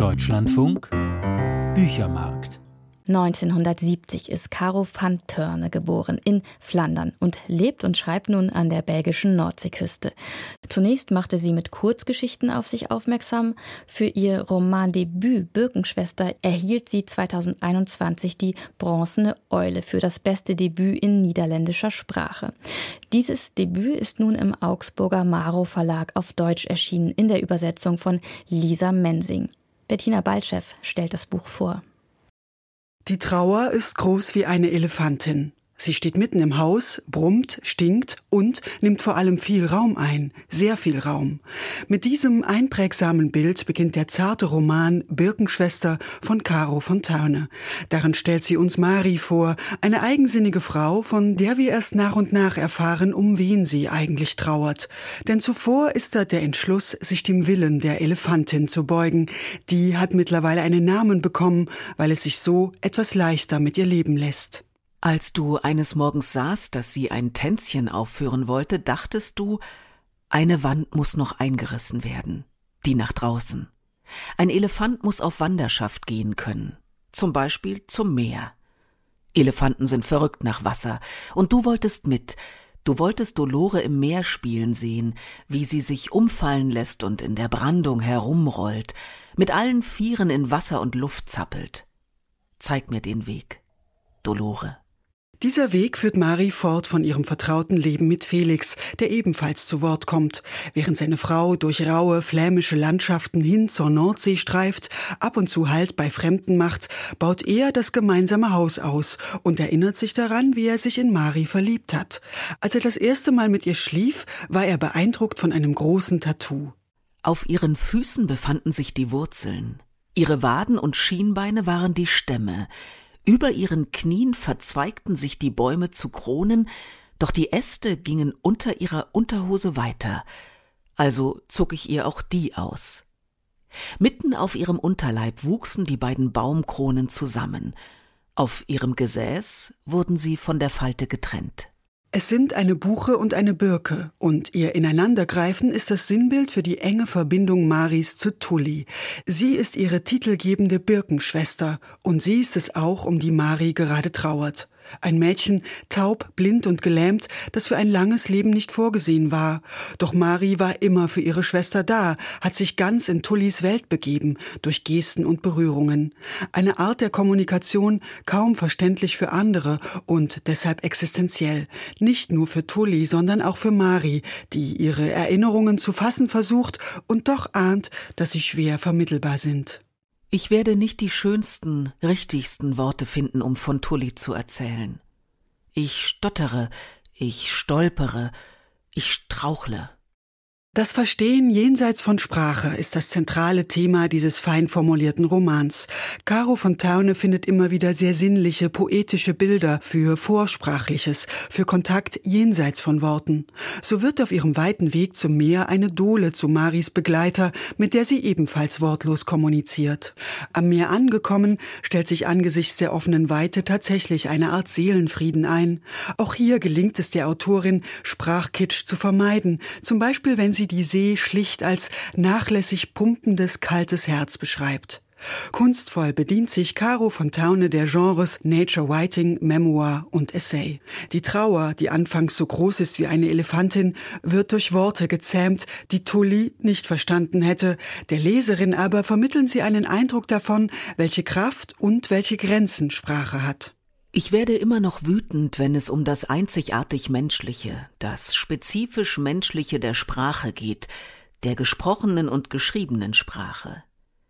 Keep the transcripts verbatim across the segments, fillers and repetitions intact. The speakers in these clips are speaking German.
Deutschlandfunk Büchermarkt. neunzehnhundertsiebzig ist Caro van Törne geboren in Flandern und lebt und schreibt nun an der belgischen Nordseeküste. Zunächst machte sie mit Kurzgeschichten auf sich aufmerksam. Für ihr Romandebüt Birkenschwester erhielt sie zweitausendeinundzwanzig die Bronzene Eule für das beste Debüt in niederländischer Sprache. Dieses Debüt ist nun im Augsburger Maro Verlag auf Deutsch erschienen in der Übersetzung von Lisa Mensing. Bettina Baltschew stellt das Buch vor. Die Trauer ist groß wie eine Elefantin. Sie steht mitten im Haus, brummt, stinkt und nimmt vor allem viel Raum ein, sehr viel Raum. Mit diesem einprägsamen Bild beginnt der zarte Roman Birkenschwester von Caro van Törne. Darin stellt sie uns Mari vor, eine eigensinnige Frau, von der wir erst nach und nach erfahren, um wen sie eigentlich trauert. Denn zuvor ist da der Entschluss, sich dem Willen der Elefantin zu beugen. Die hat mittlerweile einen Namen bekommen, weil es sich so etwas leichter mit ihr leben lässt. Als du eines Morgens sahst, dass sie ein Tänzchen aufführen wollte, dachtest du, eine Wand muss noch eingerissen werden, die nach draußen. Ein Elefant muss auf Wanderschaft gehen können, zum Beispiel zum Meer. Elefanten sind verrückt nach Wasser, und du wolltest mit. Du wolltest Dolore im Meer spielen sehen, wie sie sich umfallen lässt und in der Brandung herumrollt, mit allen Vieren in Wasser und Luft zappelt. Zeig mir den Weg, Dolore. Dieser Weg führt Mari fort von ihrem vertrauten Leben mit Felix, der ebenfalls zu Wort kommt. Während seine Frau durch raue, flämische Landschaften hin zur Nordsee streift, ab und zu Halt bei Fremden macht, baut er das gemeinsame Haus aus und erinnert sich daran, wie er sich in Mari verliebt hat. Als er das erste Mal mit ihr schlief, war er beeindruckt von einem großen Tattoo. Auf ihren Füßen befanden sich die Wurzeln. Ihre Waden und Schienbeine waren die Stämme. Über ihren Knien verzweigten sich die Bäume zu Kronen, doch die Äste gingen unter ihrer Unterhose weiter, also zog ich ihr auch die aus. Mitten auf ihrem Unterleib wuchsen die beiden Baumkronen zusammen, auf ihrem Gesäß wurden sie von der Falte getrennt. Es sind eine Buche und eine Birke, und ihr Ineinandergreifen ist das Sinnbild für die enge Verbindung Maris zu Tulli. Sie ist ihre titelgebende Birkenschwester, und sie ist es auch, um die Mari gerade trauert. Ein Mädchen, taub, blind und gelähmt, das für ein langes Leben nicht vorgesehen war. Doch Mari war immer für ihre Schwester da, hat sich ganz in Tullis Welt begeben, durch Gesten und Berührungen. Eine Art der Kommunikation, kaum verständlich für andere und deshalb existenziell. Nicht nur für Tulli, sondern auch für Mari, die ihre Erinnerungen zu fassen versucht und doch ahnt, dass sie schwer vermittelbar sind. Ich werde nicht die schönsten, richtigsten Worte finden, um von Tulli zu erzählen. Ich stottere, ich stolpere, ich strauchle. Das Verstehen jenseits von Sprache ist das zentrale Thema dieses fein formulierten Romans. Caro van Törne findet immer wieder sehr sinnliche, poetische Bilder für Vorsprachliches, für Kontakt jenseits von Worten. So wird auf ihrem weiten Weg zum Meer eine Dole zu Maris Begleiter, mit der sie ebenfalls wortlos kommuniziert. Am Meer angekommen, stellt sich angesichts der offenen Weite tatsächlich eine Art Seelenfrieden ein. Auch hier gelingt es der Autorin, Sprachkitsch zu vermeiden, zum Beispiel wenn sie die See schlicht als nachlässig pumpendes, kaltes Herz beschreibt. Kunstvoll bedient sich Caro van Törne der Genres Nature Writing, Memoir und Essay. Die Trauer, die anfangs so groß ist wie eine Elefantin, wird durch Worte gezähmt, die Tulli nicht verstanden hätte. Der Leserin aber vermitteln sie einen Eindruck davon, welche Kraft und welche Grenzen Sprache hat. Ich werde immer noch wütend, wenn es um das einzigartig Menschliche, das spezifisch Menschliche der Sprache geht, der gesprochenen und geschriebenen Sprache.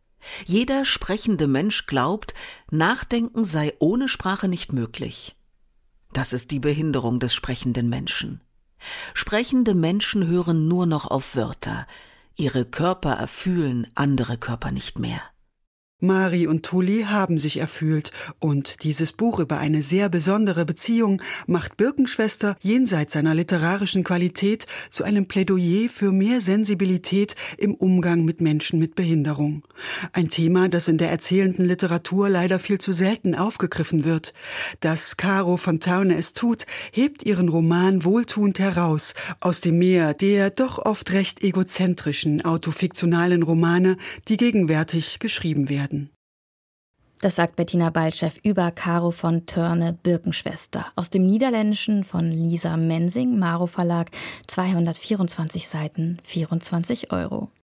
Jeder sprechende Mensch glaubt, Nachdenken sei ohne Sprache nicht möglich. Das ist die Behinderung des sprechenden Menschen. Sprechende Menschen hören nur noch auf Wörter. Ihre Körper erfühlen andere Körper nicht mehr. Mari und Tully haben sich erfühlt und dieses Buch über eine sehr besondere Beziehung macht Birkenschwester jenseits seiner literarischen Qualität zu einem Plädoyer für mehr Sensibilität im Umgang mit Menschen mit Behinderung. Ein Thema, das in der erzählenden Literatur leider viel zu selten aufgegriffen wird. Dass Caro von Tauner es tut, hebt ihren Roman wohltuend heraus aus dem Meer der doch oft recht egozentrischen autofiktionalen Romane, die gegenwärtig geschrieben werden. Das sagt Bettina Baltschew über Caro von Törne, Birkenschwester. Aus dem Niederländischen von Lisa Mensing, Maro Verlag, zweihundertvierundzwanzig Seiten, vierundzwanzig Euro.